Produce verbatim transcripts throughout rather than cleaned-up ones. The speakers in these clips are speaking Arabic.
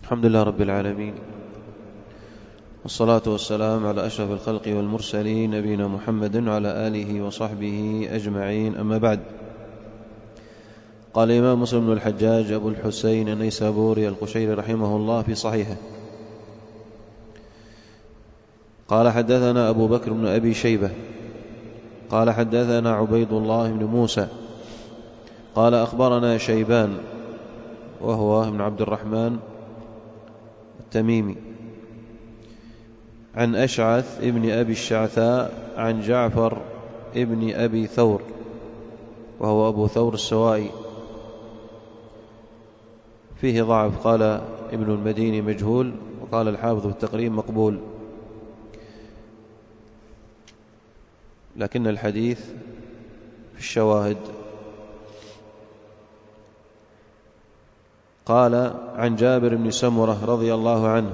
الحمد لله رب العالمين، والصلاة والسلام على أشرف الخلق والمرسلين نبينا محمد وعلى آله وصحبه أجمعين، أما بعد. قال الإمام مسلم بن الحجاج أبو الحسين النيسابوري القشيري رحمه الله في صحيحه: قال حدثنا أبو بكر بن أبي شيبة قال حدثنا عبيد الله بن موسى قال أخبرنا شيبان وهو ابن عبد الرحمن التميمي عن أشعث ابن أبي الشعثاء عن جعفر ابن أبي ثور وهو أبو ثور السوائي، فيه ضعف، قال ابن المديني مجهول، وقال الحافظ في التقريب مقبول، لكن الحديث في الشواهد. قال عن جابر بن سمرة رضي الله عنه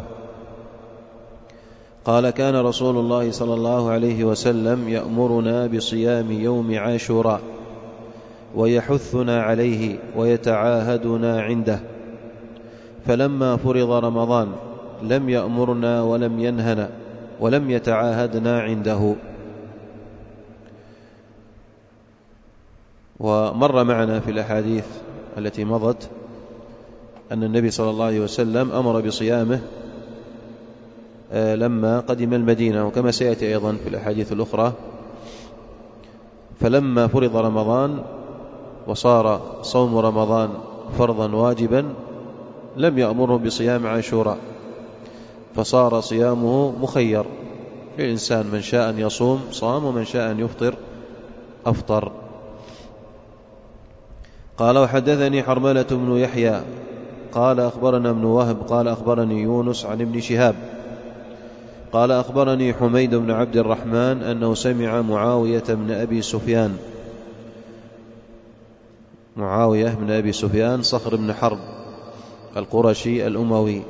قال: كان رسول الله صلى الله عليه وسلم يأمرنا بصيام يوم عاشوراء ويحثنا عليه ويتعاهدنا عنده، فلما فرض رمضان لم يأمرنا ولم ينهنا ولم يتعاهدنا عنده. ومر معنا في الأحاديث التي مضت أن النبي صلى الله عليه وسلم أمر بصيامه لما قدم المدينة، وكما سيأتي أيضا في الأحاديث الأخرى. فلما فرض رمضان وصار صوم رمضان فرضا واجبا لم يأمره بصيام عاشوراء، فصار صيامه مخير للإنسان، من شاء أن يصوم صام ومن شاء أن يفطر أفطر. قال: وحدثني حرملة بن يحيى قال أخبرنا ابن وهب قال أخبرني يونس عن ابن شهاب قال أخبرني حميد بن عبد الرحمن أنه سمع معاوية بن أبي سفيان معاوية بن أبي سفيان صخر بن حرب القرشي الأموي،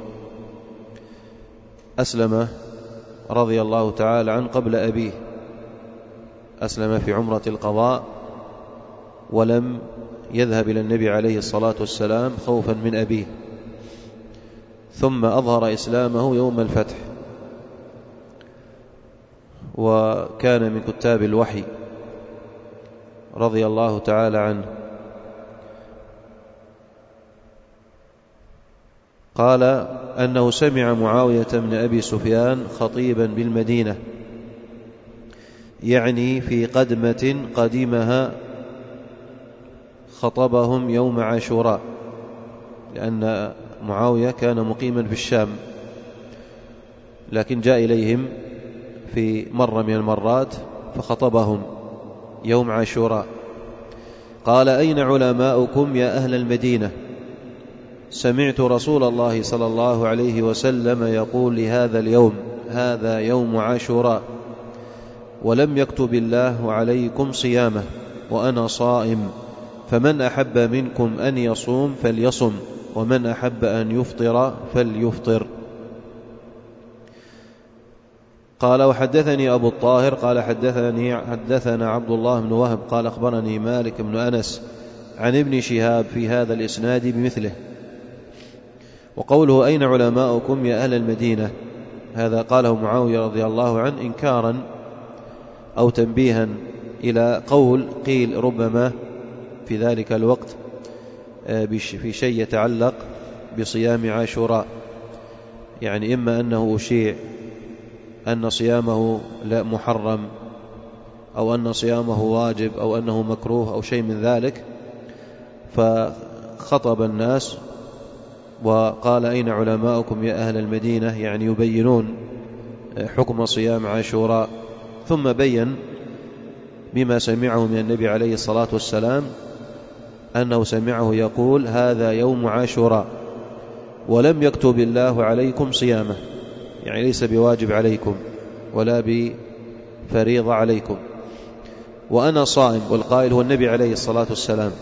أسلم رضي الله تعالى عنه قبل أبيه، أسلم في عمرة القضاء ولم يذهب إلى النبي عليه الصلاة والسلام خوفا من أبيه، ثم أظهر إسلامه يوم الفتح، وكان من كتاب الوحي رضي الله تعالى عنه. قال أنه سمع معاوية بن أبي سفيان خطيبا بالمدينة، يعني في قدمة قدمها خطبهم يوم عاشوراء، لأن معاوية كان مقيما في الشام، لكن جاء إليهم في مرة من المرات فخطبهم يوم عاشوراء. قال: أين علماؤكم يا أهل المدينة؟ سمعت رسول الله صلى الله عليه وسلم يقول لهذا اليوم: هذا يوم عاشوراء، ولم يكتب الله عليكم صيامه وأنا صائم، فمن أحب منكم أن يصوم فليصم، ومن أحب أن يفطر فليفطر. قال: وحدثني أبو الطاهر قال حدثني حدثنا عبد الله بن وهب قال أخبرني مالك بن أنس عن ابن شهاب في هذا الإسناد بمثله. وقوله: أين علماؤكم يا أهل المدينة؟ هذا قاله معاوية رضي الله عنه إنكارا أو تنبيها إلى قول قيل ربما في ذلك الوقت في شيء يتعلق بصيام عاشوراء، يعني إما أنه أشيع أن صيامه لا محرم، أو أن صيامه واجب، أو أنه مكروه، أو شيء من ذلك، فخطب الناس وقال: أين علماؤكم يا أهل المدينة؟ يعني يبينون حكم صيام عاشوراء، ثم بين بما سمعه من النبي عليه الصلاة والسلام أنه سمعه يقول: هذا يوم عاشوراء ولم يكتب الله عليكم صيامه، يعني ليس بواجب عليكم ولا بفريضة عليكم، وأنا صائم، والقائل هو النبي عليه الصلاة والسلام.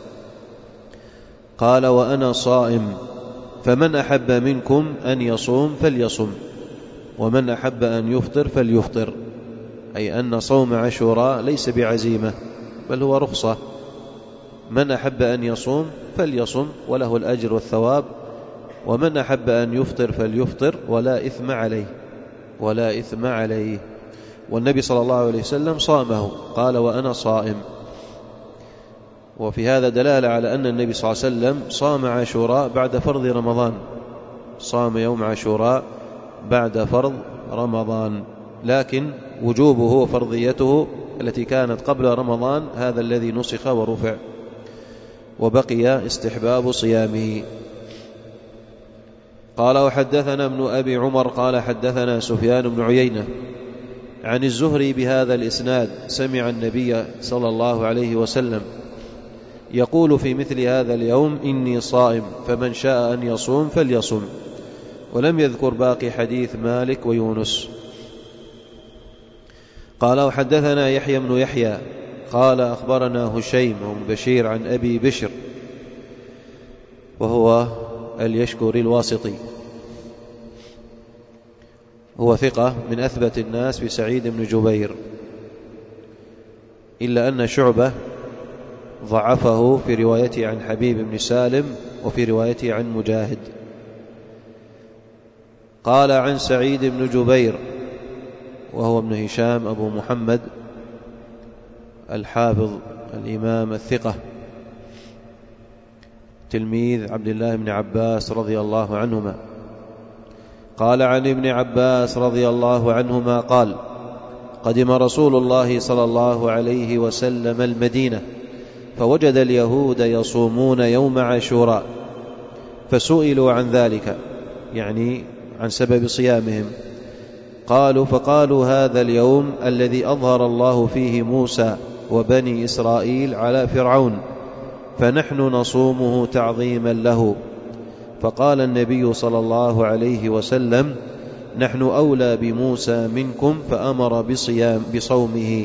قال: وأنا صائم، فمن أحب منكم أن يصوم فليصم، ومن أحب أن يفطر فليفطر، أي أن صوم عاشوراء ليس بعزيمة بل هو رخصة، من أحب أن يصوم فليصم وله الأجر والثواب ومن أحب أن يفطر فليفطر ولا إثم عليه ولا إثم عليه. والنبي صلى الله عليه وسلم صامه، قال وأنا صائم. وفي هذا دلالة على أن النبي صلى الله عليه وسلم صام عاشوراء بعد فرض رمضان، صام يوم عاشوراء بعد فرض رمضان، لكن وجوبه وفرضيته التي كانت قبل رمضان هذا الذي نسخ ورفع، وبقي استحباب صيامه. قال وحدثنا ابن أبي عمر قال حدثنا سفيان بن عيينة عن الزهري بهذا الإسناد سمع النبي صلى الله عليه وسلم يقول في مثل هذا اليوم إني صائم فمن شاء أن يصوم فليصم، ولم يذكر باقي حديث مالك ويونس. قال وحدثنا يحيى بن يحيى قال أخبرنا هشيم بن بشير عن أبي بشر وهو اليشكري الواسطي، هو ثقة من أثبت الناس بسعيد بن جبير، إلا أن شعبة ضعفه في روايته عن حبيب بن سالم وفي روايته عن مجاهد. قال عن سعيد بن جبير وهو ابن هشام أبو محمد الحافظ الإمام الثقة تلميذ عبد الله بن عباس رضي الله عنهما. قال عن ابن عباس رضي الله عنهما قال قدم رسول الله صلى الله عليه وسلم المدينة فوجد اليهود يصومون يوم عاشوراء فسئلوا عن ذلك، يعني عن سبب صيامهم، قالوا فقالوا هذا اليوم الذي أظهر الله فيه موسى وبني إسرائيل على فرعون فنحن نصومه تعظيما له. فقال النبي صلى الله عليه وسلم نحن أولى بموسى منكم فأمر بصيام بصومه.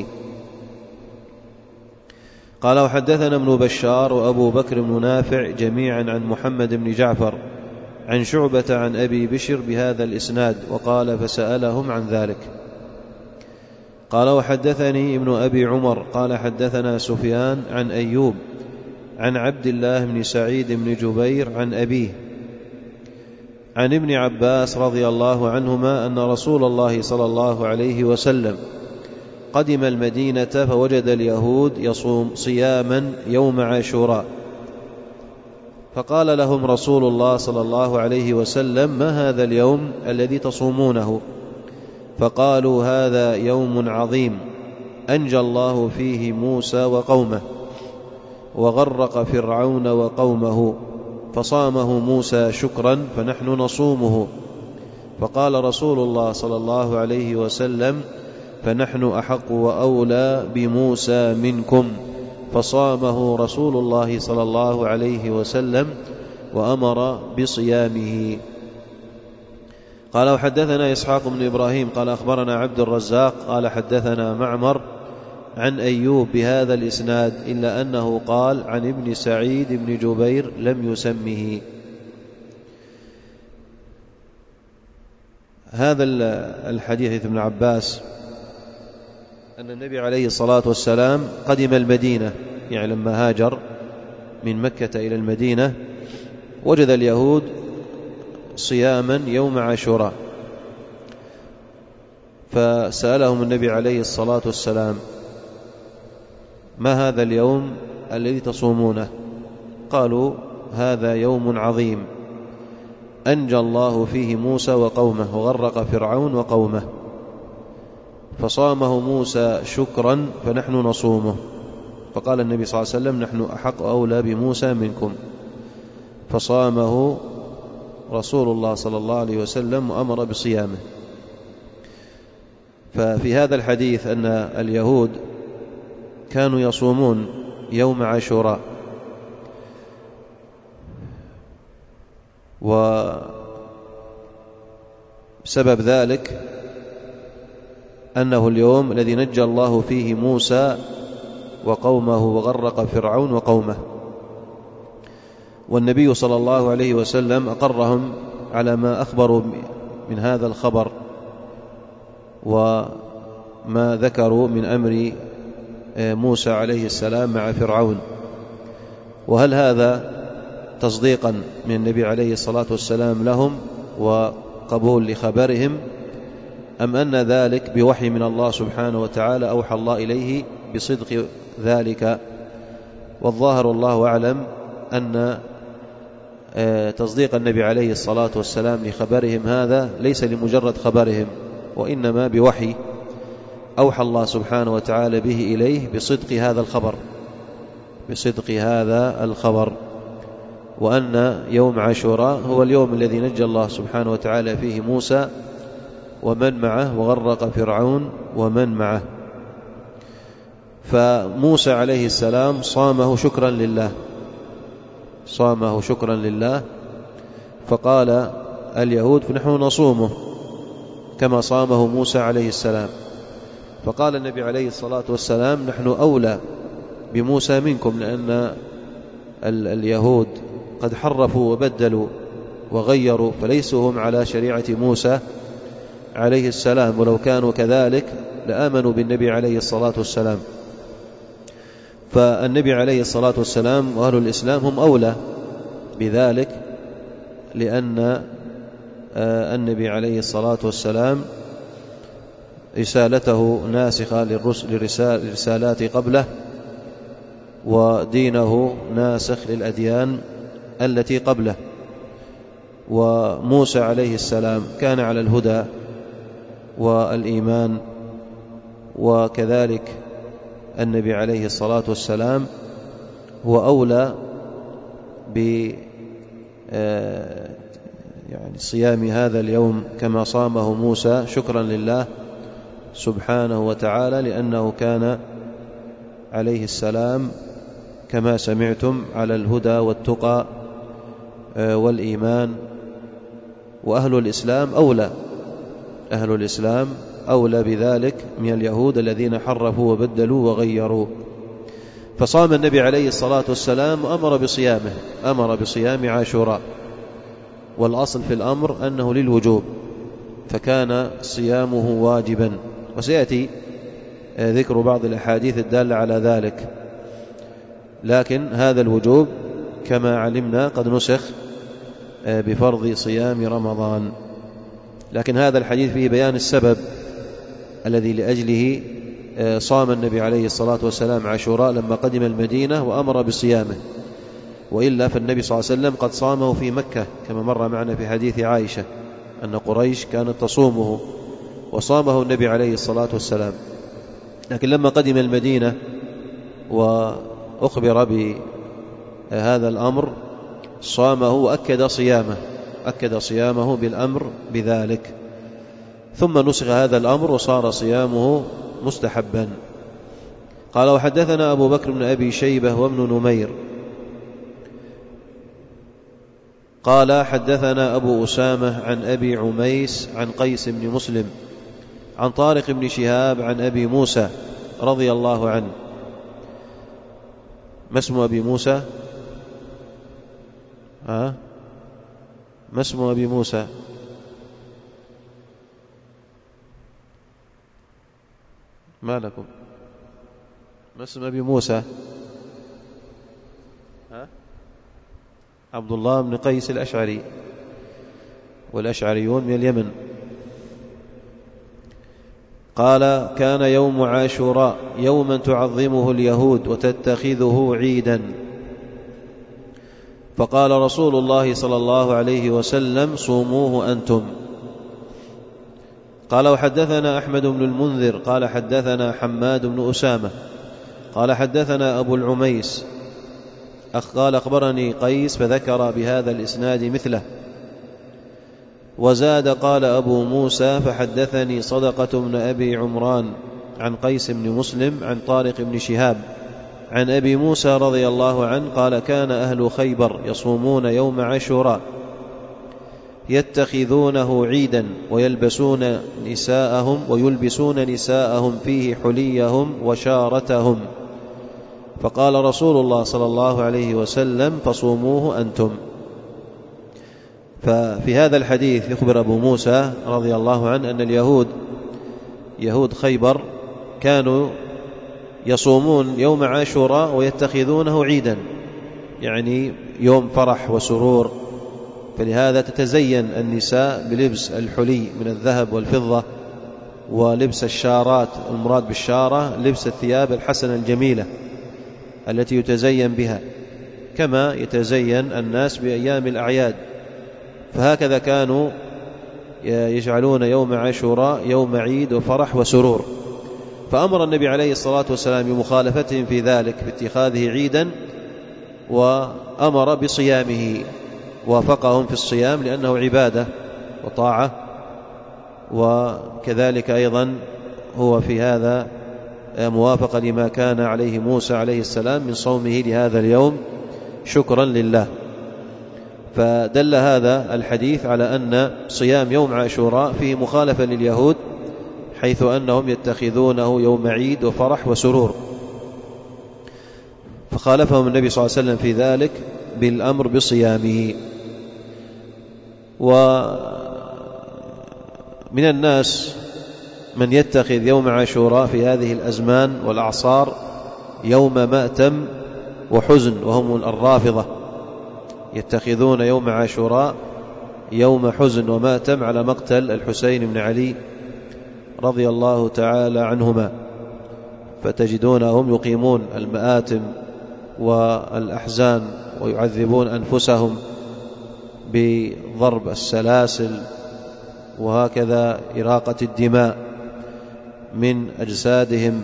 قال وحدثنا ابن بشار وأبو بكر بن نافع جميعا عن محمد بن جعفر عن شعبة عن أبي بشر بهذا الإسناد، وقال فسألهم عن ذلك. قال وحدثني ابن أبي عمر قال حدثنا سفيان عن أيوب عن عبد الله بن سعيد بن جبير عن أبيه عن ابن عباس رضي الله عنهما أن رسول الله صلى الله عليه وسلم قدم المدينة فوجد اليهود يصوم صياما يوم عاشوراء، فقال لهم رسول الله صلى الله عليه وسلم ما هذا اليوم الذي تصومونه؟ فقالوا هذا يوم عظيم أنجى الله فيه موسى وقومه وغرق فرعون وقومه فصامه موسى شكرا فنحن نصومه. فقال رسول الله صلى الله عليه وسلم فنحن أحق وأولى بموسى منكم، فصامه رسول الله صلى الله عليه وسلم وأمر بصيامه. قال وحدثنا إسحاق بن إبراهيم قال أخبرنا عبد الرزاق قال حدثنا معمر عن أيوب بهذا الإسناد إلا أنه قال عن ابن سعيد بن جبير لم يسمه. هذا الحديث ابن عباس أن النبي عليه الصلاة والسلام قدم المدينة، يعني لما هاجر من مكة إلى المدينة وجد اليهود صياما يوم عاشوراء، فسألهم النبي عليه الصلاة والسلام ما هذا اليوم الذي تصومونه؟ قالوا هذا يوم عظيم أنجى الله فيه موسى وقومه وغرق فرعون وقومه، فصامه موسى شكرا فنحن نصومه. فقال النبي صلى الله عليه وسلم نحن أحق أولى بموسى منكم، فصامه رسول الله صلى الله عليه وسلم وأمر بصيامه. ففي هذا الحديث أن اليهود كانوا يصومون يوم عاشوراء، وسبب ذلك أنه اليوم الذي نجى الله فيه موسى وقومه وغرق فرعون وقومه، والنبي صلى الله عليه وسلم أقرهم على ما أخبروا من هذا الخبر وما ذكروا من أمر موسى عليه السلام مع فرعون. وهل هذا تصديقا من النبي عليه الصلاة والسلام لهم وقبول لخبرهم، أم أن ذلك بوحي من الله سبحانه وتعالى أوحى الله إليه بصدق ذلك؟ والظاهر الله أعلم أن تصديق النبي عليه الصلاة والسلام لخبرهم هذا ليس لمجرد خبرهم، وإنما بوحي أوحى الله سبحانه وتعالى به إليه بصدق هذا الخبر بصدق هذا الخبر وأن يوم عاشوراء هو اليوم الذي نجى الله سبحانه وتعالى فيه موسى ومن معه وغرق فرعون ومن معه. فموسى عليه السلام صامه شكرا لله صامه شكرا لله فقال اليهود فنحن نصومه كما صامه موسى عليه السلام. فقال النبي عليه الصلاة والسلام نحن أولى بموسى منكم، لأن اليهود قد حرفوا وبدلوا وغيروا، فليسوا هم على شريعة موسى عليه السلام، ولو كانوا كذلك لآمنوا بالنبي عليه الصلاة والسلام. فالنبي عليه الصلاة والسلام وأهل الإسلام هم أولى بذلك، لأن النبي عليه الصلاة والسلام رسالته ناسخة للرسالات قبله، ودينه ناسخ للأديان التي قبله. وموسى عليه السلام كان على الهدى والإيمان، وكذلك النبي عليه الصلاة والسلام هو أولى ب يعني صيام هذا اليوم كما صامه موسى شكرا لله سبحانه وتعالى، لأنه كان عليه السلام كما سمعتم على الهدى والتقى والإيمان. وأهل الإسلام أولى أهل الإسلام أولى بذلك من اليهود الذين حرفوا وبدلوا وغيروا. فصام النبي عليه الصلاة والسلام وأمر بصيامه أمر بصيام عاشوراء، والأصل في الأمر أنه للوجوب، فكان صيامه واجبا، وسيأتي ذكر بعض الأحاديث الدالة على ذلك. لكن هذا الوجوب كما علمنا قد نسخ بفرض صيام رمضان. لكن هذا الحديث فيه بيان السبب الذي لأجله صام النبي عليه الصلاة والسلام عاشوراء لما قدم المدينة وأمر بصيامه، وإلا فالنبي صلى الله عليه وسلم قد صامه في مكة كما مر معنا في حديث عائشة أن قريش كانت تصومه وصامه النبي عليه الصلاة والسلام. لكن لما قدم المدينة وأخبر بهذا الأمر صامه وأكد صيامه أكد صيامه بالأمر بذلك، ثم نسخ هذا الأمر وصار صيامه مستحبا. قال وحدثنا أبو بكر بن أبي شيبة وابن نمير قال حدثنا أبو أسامة عن أبي عميس عن قيس بن مسلم عن طارق بن شهاب عن أبي موسى رضي الله عنه. ما اسم أبي موسى؟ ها؟ ما اسم أبي موسى؟ ما لكم؟ ما اسم أبي موسى؟ ها؟ عبد الله بن قيس الأشعري، والأشعريون من اليمن. قال كان يوم عاشوراء يوما تعظمه اليهود وتتخذه عيدا، فقال رسول الله صلى الله عليه وسلم صوموه أنتم. قال وحدثنا أحمد بن المنذر قال حدثنا حماد بن أسامة قال حدثنا أبو العميس قال أخبرني قيس فذكر بهذا الإسناد مثله، وزاد قال أبو موسى فحدثني صدقة بن أبي عمران عن قيس بن مسلم عن طارق بن شهاب عن أبي موسى رضي الله عنه قال كان أهل خيبر يصومون يوم عاشوراء يتخذونه عيدا ويلبسون نساءهم ويلبسون نساءهم فيه حليهم وشارتهم، فقال رسول الله صلى الله عليه وسلم فصوموه أنتم. ففي هذا الحديث يخبر أبو موسى رضي الله عنه أن اليهود يهود خيبر كانوا يصومون يوم عاشوراء ويتخذونه عيدا، يعني يوم فرح وسرور، فلهذا تتزين النساء بلبس الحلي من الذهب والفضة ولبس الشارات، المراد بالشارة لبس الثياب الحسنة الجميلة التي يتزين بها، كما يتزين الناس بأيام الأعياد. فهكذا كانوا يجعلون يوم عاشوراء يوم عيد وفرح وسرور. فأمر النبي عليه الصلاة والسلام بمخالفتهم في ذلك باتخاذه عيدا، وأمر بصيامه، وافقهم في الصيام لأنه عبادة وطاعة، وكذلك أيضا هو في هذا موافقة لما كان عليه موسى عليه السلام من صومه لهذا اليوم شكرا لله. فدل هذا الحديث على أن صيام يوم عاشوراء فيه مخالفة لليهود، حيث أنهم يتخذونه يوم عيد وفرح وسرور، فخالفهم النبي صلى الله عليه وسلم في ذلك بالأمر بصيامه. ومن الناس من يتخذ يوم عاشوراء في هذه الأزمان والأعصار يوم مأتم وحزن، وهم الرافضة، يتخذون يوم عاشوراء يوم حزن ومأتم على مقتل الحسين بن علي رضي الله تعالى عنهما، فتجدونهم يقيمون المآتم والأحزان ويعذبون أنفسهم بضرب السلاسل وهكذا إراقة الدماء من أجسادهم،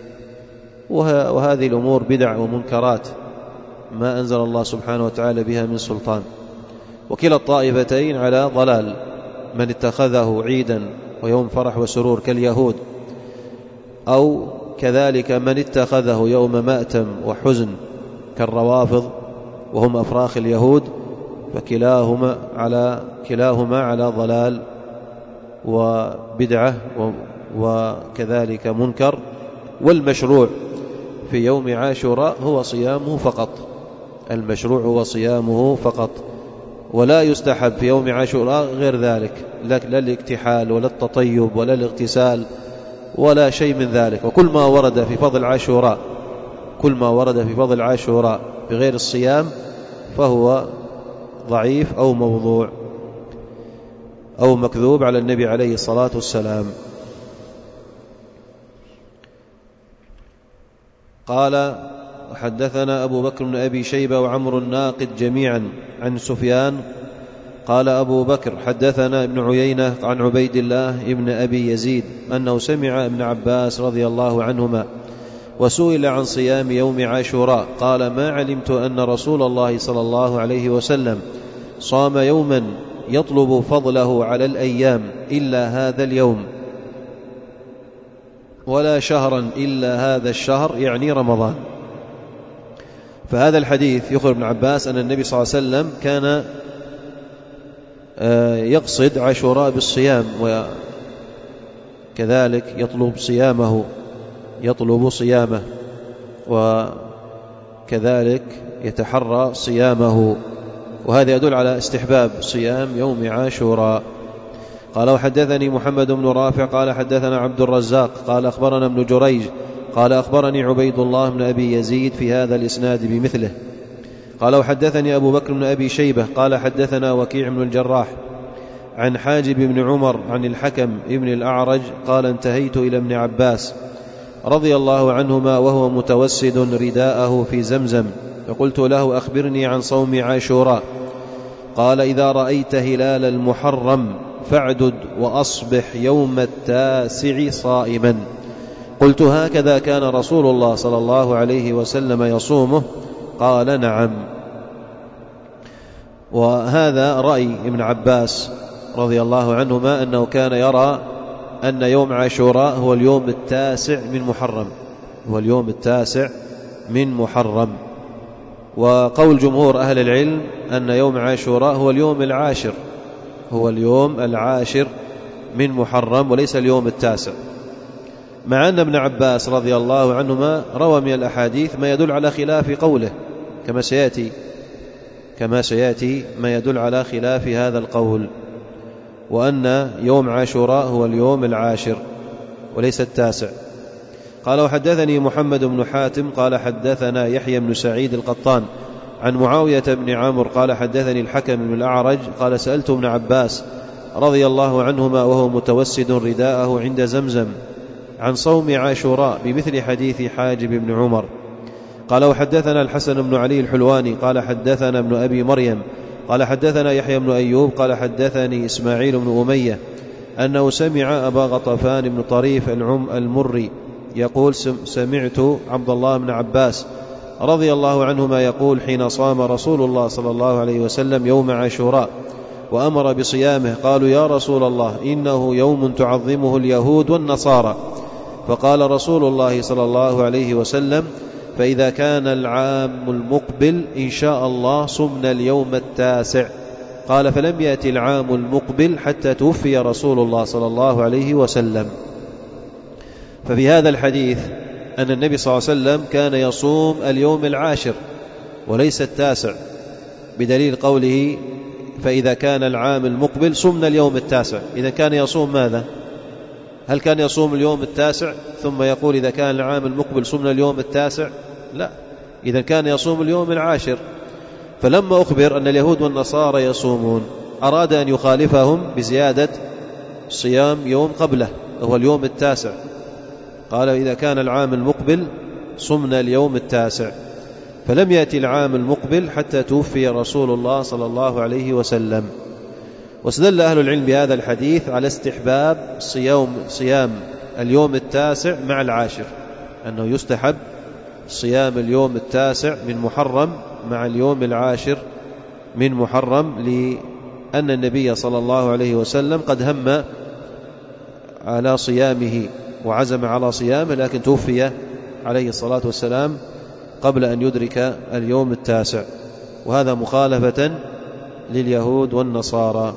وهذه الأمور بدع ومنكرات ما أنزل الله سبحانه وتعالى بها من سلطان. وكلا الطائفتين على ضلال، من اتخذه عيدا ويوم فرح وسرور كاليهود، أو كذلك من اتخذه يوم مأتم وحزن كالروافض وهم أفراخ اليهود، فكلاهما على كلاهما على ضلال وبدعة وكذلك منكر. والمشروع في يوم عاشوراء هو صيامه فقط، المشروع هو صيامه فقط، ولا يستحب في يوم عاشوراء غير ذلك، لا الاكتحال ولا التطيب ولا الاغتسال ولا شيء من ذلك. وكل ما ورد في فضل عاشوراء كل ما ورد في فضل عاشوراء بغير الصيام فهو ضعيف أو موضوع أو مكذوب على النبي عليه الصلاة والسلام. قال: حدثنا أبو بكر بن أبي شيبة وعمر الناقد جميعا عن سفيان قال أبو بكر: حدثنا ابن عيينة عن عبيد الله ابن أبي يزيد أنه سمع ابن عباس رضي الله عنهما وسئل عن صيام يوم عاشوراء قال: ما علمت أن رسول الله صلى الله عليه وسلم صام يوما يطلب فضله على الأيام إلا هذا اليوم، ولا شهرا إلا هذا الشهر، يعني رمضان. فهذا الحديث يخبر ابن عباس أن النبي صلى الله عليه وسلم كان يقصد عاشوراء بالصيام، وكذلك يطلب صيامه يطلب صيامه وكذلك يتحرى صيامه، وهذا يدل على استحباب صيام يوم عاشوراء. قال: وحدثني محمد بن رافع قال حدثنا عبد الرزاق قال أخبرنا ابن جريج قال أخبرني عبيد الله بن أبي يزيد في هذا الإسناد بمثله. قال: وحدثني أبو بكر بن أبي شيبة قال حدثنا وكيع بن الجراح عن حاجب بن عمر عن الحكم ابن الأعرج قال: انتهيت إلى ابن عباس رضي الله عنهما وهو متوسد رداءه في زمزم، فقلت له: أخبرني عن صوم عاشوراء. قال: إذا رأيت هلال المحرم فاعدد وأصبح يوم التاسع صائما. قلت: هكذا كان رسول الله صلى الله عليه وسلم يصومه؟ قال: نعم. وهذا رأي ابن عباس رضي الله عنهما أنه كان يرى أن يوم عاشوراء هو اليوم التاسع من محرم هو اليوم التاسع من محرم وقول جمهور أهل العلم أن يوم عاشوراء هو اليوم العاشر هو اليوم العاشر من محرم وليس اليوم التاسع، مع أن ابن عباس رضي الله عنهما روى من الأحاديث ما يدل على خلاف قوله، كما سيأتي كما سيأتي ما يدل على خلاف هذا القول، وأن يوم عاشوراء هو اليوم العاشر وليس التاسع. قال: وحدثني محمد بن حاتم قال حدثنا يحيى بن سعيد القطان عن معاوية بن عمرو قال حدثني الحكم بن الأعرج قال سألت ابن عباس رضي الله عنهما وهو متوسد رداءه عند زمزم عن صوم عاشوراء بمثل حديث حاجب بن عمر. قال وحدثنا الحسن بن علي الحلواني قال حدثنا ابن أبي مريم قال حدثنا يحيى بن أيوب قال حدثني إسماعيل بن أمية أنه سمع أبا غطفان بن طريف المري يقول سمعت عبد الله بن عباس رضي الله عنهما يقول حين صام رسول الله صلى الله عليه وسلم يوم عاشوراء وأمر بصيامه قالوا يا رسول الله إنه يوم تعظمه اليهود والنصارى، فقال رسول الله صلى الله عليه وسلم فإذا كان العام المقبل إن شاء الله صمنا اليوم التاسع. قال فلم يأتي العام المقبل حتى توفي رسول الله صلى الله عليه وسلم. ففي هذا الحديث أن النبي صلى الله عليه وسلم كان يصوم اليوم العاشر وليس التاسع، بدليل قوله فإذا كان العام المقبل صمنا اليوم التاسع. إذا كان يصوم ماذا؟ هل كان يصوم اليوم التاسع ثم يقول إذا كان العام المقبل صمنا اليوم التاسع؟ لا، إذا كان يصوم اليوم العاشر. فلما أخبر أن اليهود والنصارى يصومون أراد أن يخالفهم بزيادة صيام يوم قبله وهو اليوم التاسع، قال إذا كان العام المقبل صمنا اليوم التاسع. فلم يأتي العام المقبل حتى توفي رسول الله صلى الله عليه وسلم. واستدل أهل العلم بهذا الحديث على استحباب صيام, صيام اليوم التاسع مع العاشر، أنه يستحب صيام اليوم التاسع من محرم مع اليوم العاشر من محرم، لأن النبي صلى الله عليه وسلم قد هم على صيامه وعزم على صيامه، لكن توفي عليه الصلاة والسلام قبل أن يدرك اليوم التاسع، وهذا مخالفة لليهود والنصارى.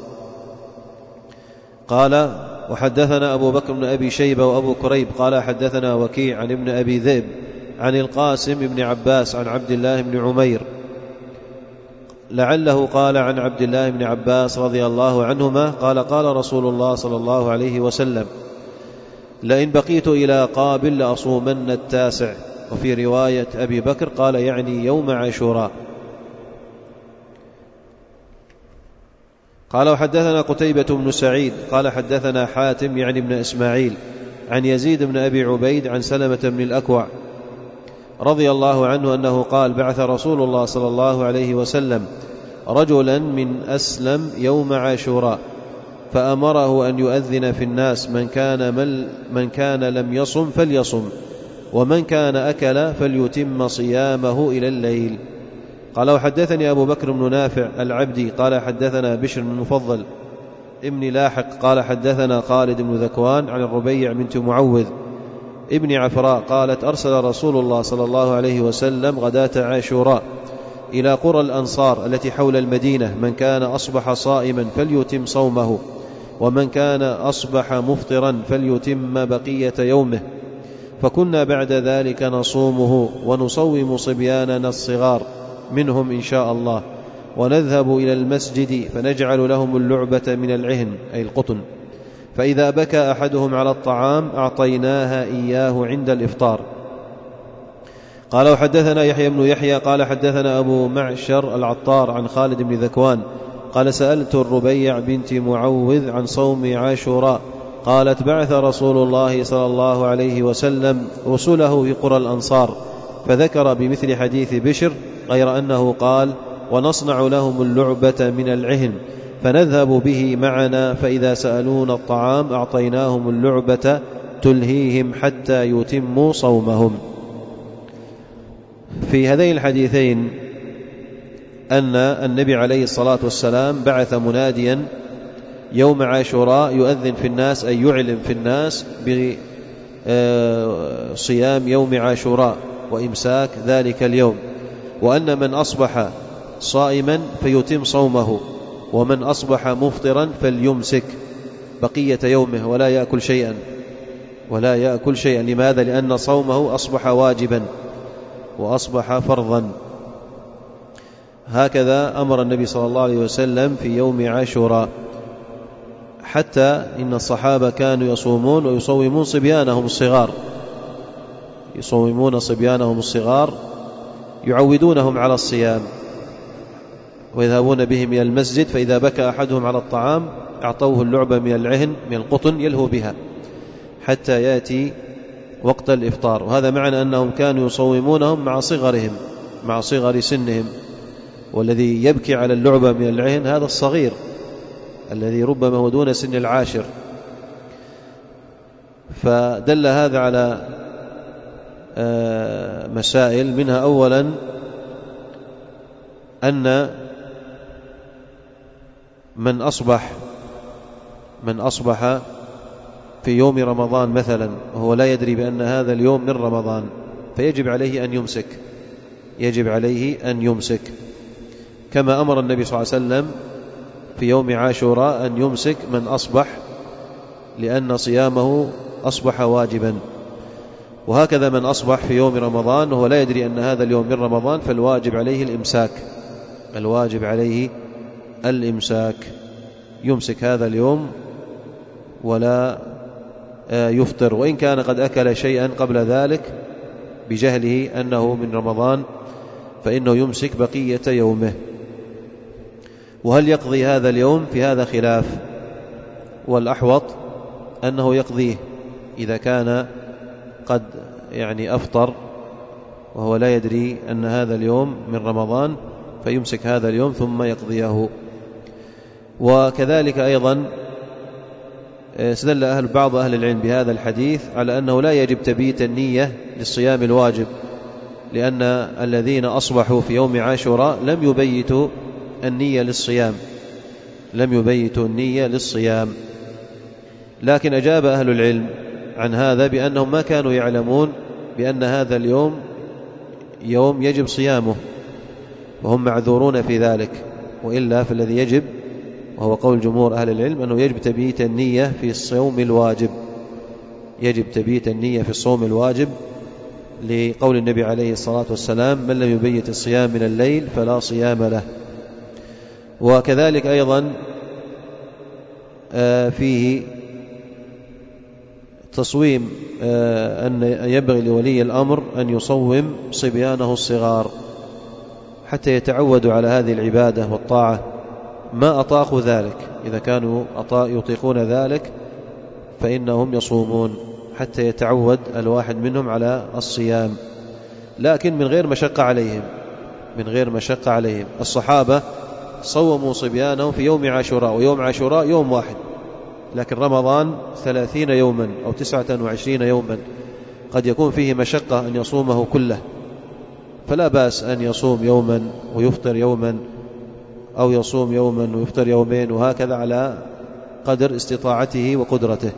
قال وحدثنا أبو بكر بن أبي شيبة وأبو كريب قال حدثنا وكيع عن ابن أبي ذئب عن القاسم بن عباس عن عبد الله بن عمير لعله قال عن عبد الله بن عباس رضي الله عنهما قال قال رسول الله صلى الله عليه وسلم لئن بقيت إلى قابل لأصومن التاسع. وفي رواية أبي بكر قال يعني يوم عاشوراء. قال وحدثنا قتيبة بن سعيد قال حدثنا حاتم يعني ابن إسماعيل عن يزيد بن أبي عبيد عن سلمة بن الأكوع رضي الله عنه أنه قال بعث رسول الله صلى الله عليه وسلم رجلا من أسلم يوم عاشوراء فأمره أن يؤذن في الناس من كان, مل من كان لم يصم فليصم ومن كان أكل فليتم صيامه إلى الليل. قال وحدثني أبو بكر بن نافع العبدي قال حدثنا بشر بن المفضل ابن لاحق قال حدثنا خالد بن ذكوان عن الربيع بنت معوذ ابن عفراء قالت أرسل رسول الله صلى الله عليه وسلم غداة عاشوراء إلى قرى الأنصار التي حول المدينة من كان أصبح صائما فليتم صومه ومن كان أصبح مفطرا فليتم بقية يومه. فكنا بعد ذلك نصومه ونصوم صبياننا الصغار منهم إن شاء الله ونذهب إلى المسجد فنجعل لهم اللعبة من العهن أي القطن، فإذا بكى أحدهم على الطعام أعطيناها إياه عند الإفطار. قال وحدثنا يحيى بن يحيى قال حدثنا أبو معشر العطار عن خالد بن ذكوان قال سألت الربيع بنت معوذ عن صوم عاشوراء قالت بعث رسول الله صلى الله عليه وسلم رسله في قرى الأنصار فذكر بمثل حديث بشر غير أنه قال ونصنع لهم اللعبة من العهن فنذهب به معنا فإذا سألون الطعام أعطيناهم اللعبة تلهيهم حتى يتموا صومهم. في هذين الحديثين أن النبي عليه الصلاة والسلام بعث مناديا يوم عاشوراء يؤذن في الناس أي يعلم في الناس بصيام يوم عاشوراء وإمساك ذلك اليوم، وأن من أصبح صائما فيتم صومه ومن أصبح مفطرا فليمسك بقية يومه ولا يأكل شيئا ولا يأكل شيئا. لماذا؟ لأن صومه أصبح واجبا وأصبح فرضا. هكذا أمر النبي صلى الله عليه وسلم في يوم عاشوراء، حتى إن الصحابة كانوا يصومون ويصومون صبيانهم الصغار يصومون صبيانهم الصغار يعودونهم على الصيام ويذهبون بهم إلى المسجد، فإذا بكى أحدهم على الطعام أعطوه اللعبة من العهن من القطن يلهو بها حتى يأتي وقت الإفطار. وهذا معنى أنهم كانوا يصومونهم مع صغرهم، مع صغر سنهم. والذي يبكي على اللعبة من العهن هذا الصغير الذي ربما هو دون سن العاشر. فدل هذا على مسائل، منها أولا أن من أصبح من أصبح في يوم رمضان مثلا وهو لا يدري بأن هذا اليوم من رمضان فيجب عليه أن يمسك، يجب عليه أن يمسك كما أمر النبي صلى الله عليه وسلم في يوم عاشوراء أن يمسك من أصبح، لأن صيامه أصبح واجبا. وهكذا من أصبح في يوم رمضان وهو لا يدري أن هذا اليوم من رمضان فالواجب عليه الإمساك، الواجب عليه الإمساك، يمسك هذا اليوم ولا يفطر، وإن كان قد أكل شيئا قبل ذلك بجهله أنه من رمضان فإنه يمسك بقية يومه. وهل يقضي هذا اليوم؟ في هذا خلاف، والأحوط أنه يقضيه إذا كان قد يعني أفطر وهو لا يدري أن هذا اليوم من رمضان فيمسك هذا اليوم ثم يقضيه. وكذلك أيضا استدل أهل بعض أهل العلم بهذا الحديث على أنه لا يجب تبييت النية للصيام الواجب، لأن الذين أصبحوا في يوم عاشوراء لم يبيتوا النية للصيام، لم يبيتوا النية للصيام. لكن أجاب أهل العلم عن هذا بأنهم ما كانوا يعلمون بأن هذا اليوم يوم يجب صيامه، وهم معذورون في ذلك. وإلا فالذي يجب، وهو قول جمهور أهل العلم، أنه يجب تبييت النية في الصوم الواجب، يجب تبييت النية في الصوم الواجب لقول النبي عليه الصلاة والسلام: من لم يبيت الصيام من الليل فلا صيام له. وكذلك أيضا فيه تصويم أن ينبغي لولي الأمر أن يصوم صبيانه الصغار حتى يتعودوا على هذه العبادة والطاعة، ما أطاقوا ذلك، إذا كانوا يطيقون ذلك فإنهم يصومون حتى يتعود الواحد منهم على الصيام، لكن من غير مشقة عليهم، من غير مشقة عليهم. الصحابة صوموا صبيانهم في يوم عاشوراء، ويوم عاشوراء يوم واحد، لكن رمضان ثلاثين يوما أو تسعة وعشرين يوما قد يكون فيه مشقة أن يصومه كله، فلا بأس أن يصوم يوما ويفطر يوما، أو يصوم يوما ويفطر يومين، وهكذا على قدر استطاعته وقدرته.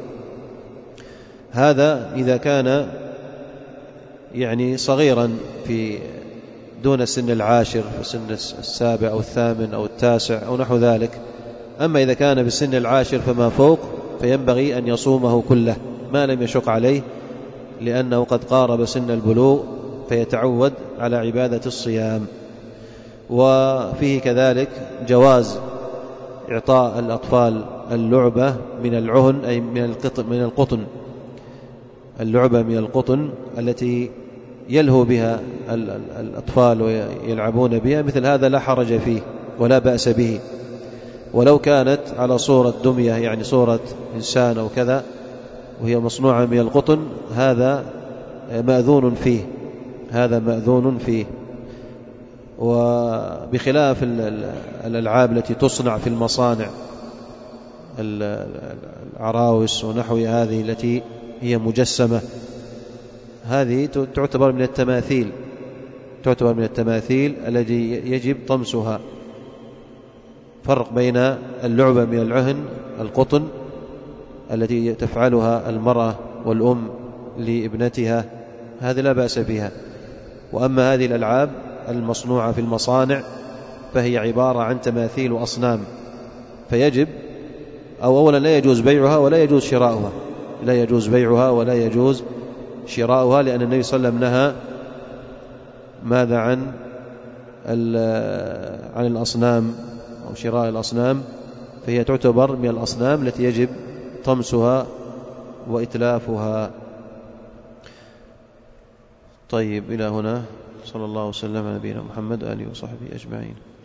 هذا إذا كان يعني صغيرا في دون سن العاشر، في سن السابع أو الثامن أو التاسع أو نحو ذلك. أما إذا كان بالسن العاشر فما فوق فينبغي أن يصومه كله ما لم يشق عليه، لأنه قد قارب سن البلوغ فيتعود على عبادة الصيام. وفيه كذلك جواز إعطاء الأطفال اللعبة من العهن، أي من القطن، من القطن، اللعبة من القطن التي يلهو بها الأطفال ويلعبون بها، مثل هذا لا حرج فيه ولا بأس به، ولو كانت على صورة دمية، يعني صورة إنسان أو كذا، وهي مصنوعة من القطن، هذا مأذون فيه، هذا مأذون فيه. وبخلاف الألعاب التي تصنع في المصانع، العراوس ونحو هذه التي هي مجسمة، هذه تعتبر من التماثيل، تعتبر من التماثيل التي يجب طمسها. فرق بين اللعبة من العهن القطن التي تفعلها المرأة والأم لابنتها، هذه لا بأس بها. وأما هذه الألعاب المصنوعة في المصانع فهي عبارة عن تماثيل وأصنام، فيجب أو أولا لا يجوز بيعها ولا يجوز شراؤها، لا يجوز بيعها ولا يجوز شراؤها، لأن النبي صلى الله عليه وسلم نهى ماذا عن عن الأصنام أو شراء الأصنام، فهي تعتبر من الأصنام التي يجب طمسها وإتلافها. طيب، إلى هنا، صلى الله وسلم على نبينا محمد وآله وصحبه أجمعين.